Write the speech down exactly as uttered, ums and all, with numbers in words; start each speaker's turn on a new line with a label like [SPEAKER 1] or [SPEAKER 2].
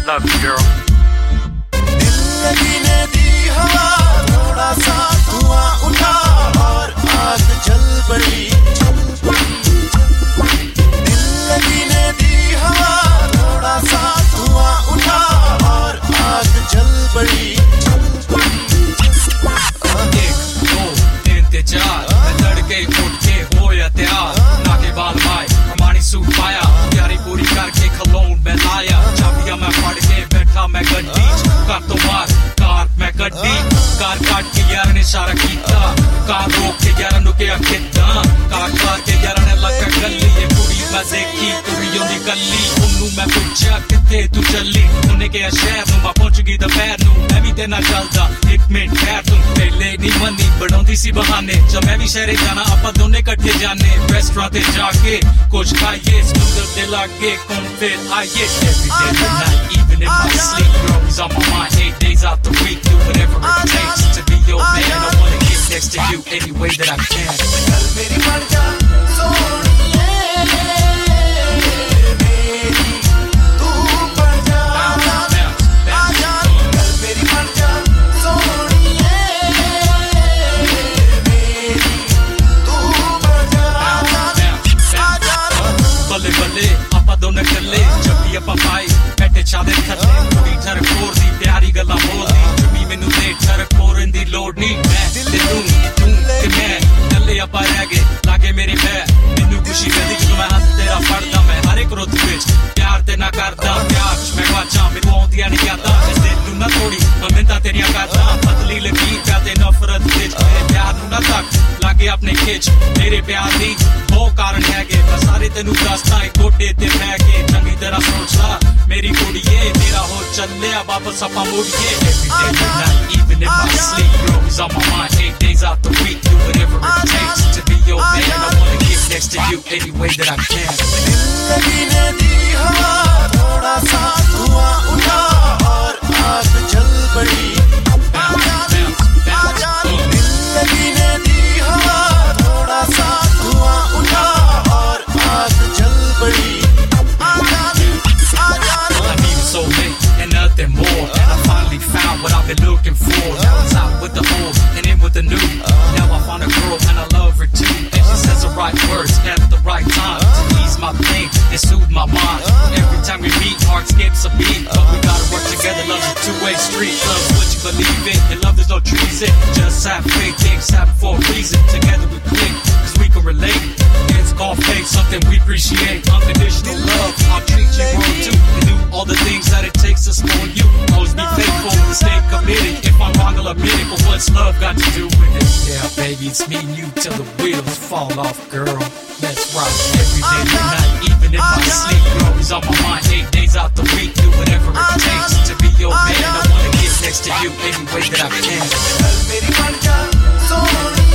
[SPEAKER 1] Love you, girl.
[SPEAKER 2] दिल लगी ने दी हवा, थोड़ा सा धुआं उठा और आग जल पड़ी। दिल लगी ने दी हवा, थोड़ा सा धुआं उठा और आग जल पड़ी।
[SPEAKER 3] एक दो तीन ते चार लड़के उठ के हो या तैयार, नाके बाल भाई हमारी सूट पाया, प्यारी पूरी करके खलोन में लाया। चाबियां मैं फड़ के बैठा मैं गड्डी, कर तो मार कार मैं गड्डी, कार काट के यार ने इशारा कीता, कार रोक के यार नु के अखिदा, कार कार के यार ने लगा गली। ये कुड़ी मजे की कुड़ी ओंदी गली, उन्नू मैं पूछा किथे तू चली, उन्हें कहा शहर नू मैं पहुंच गई दोपहर नू। मैं भी ते ना चलदा एक मिनट ठहर तू, पहले नहीं मनी बनाउंदी सी बहाने, जब मैं भी शहरे जाना आपां दोने इकट्ठे जाने। रेस्टोरेंट ते जाके कुछ खाइए, समुंदर दे लागे घूम फिर आइए। Every day and night, even in my sleep, you're always on my mind, eight days out the week. Do whatever it takes to be your man. I wanna get next to you any way that I can.
[SPEAKER 2] कल मेरी मर जा सोनिए, मेरी तू बढ़ जा, आजा। कल मेरी मर जा सोनिए, मेरी तू बढ़ जा, आजा।
[SPEAKER 3] बल्ले बल्ले आपा दोने कल्ले, जब भी आपा पाए बैठे छादे थल्ले, कुड़ी ठर कोर दी प्यारी गल्लां बोलदी, जमी मैनू दे ठर कोरन दी लोड़ नहीं। मैं ते तू तू ते मैं कल्ले आपा रह गए लागे मेरी मैं, मैनू खुशी मिलदी ਜਦੋਂ मैं हाथ तेरा फड़दा, मैं हर एक रुत विच प्यार ते ना करदा, प्यार च मैं वाचा मैनू आउंदियां नहीं यादां, इस दिल नू ना तोड़ी मिन्नतां तेरियां करदा। पतली लकीर पा ते नफरत विच मेरे प्यार नू ना तक लागे अपने खिच, मेरे प्यार दी बहुत कारण हैगे, मैं सारे तेनू दसदा इक गोडे ते बह के। चंगी तरह सोच ला मेरी कुड़िए, तेरा हो चलिया वापस आपा मुड़िए। Every day and night, even in my sleep, you're always on my mind, eight days out the week. Do whatever it takes to be your man. I wanna get next to you any way that I can.
[SPEAKER 2] दिल लगी ने दी हवा, थोड़ा सा धुआं उठा और आग जल पड़ी। दिल लगी ने दी हवा, थोड़ा सा धुआं उठा और आग जल पड़ी।
[SPEAKER 3] I needed so late and nothing more, and I finally found what I've been looking for. Now it's out with the old and in with the new. Now I found a girl and I love her too, and she says the right words at the right time to ease my pain and soothe my mind. Every time we meet, heart skips a beat, but we gotta work together. Love's a two-way street. Love's what you believe in, and love there's no treason. Just have faith, things happen for a reason. Together we click, cause we can relate. It's called faith, something we appreciate. Unconditional love, I'll treat you wrong too, and do all the things that it takes to spoil you. Always be faithful and stay committed. If I'm wrong, I'll admit it, but what's love got to do with it? Yeah, baby, it's me and you till the wheels fall off, girl. Let's rock every day and night, even in my sleep. You're always on my mind, eight days out the week. Do whatever it takes to be your man. I wanna get next to you any way that I can.
[SPEAKER 2] कल मेरी मर जा सोनिए।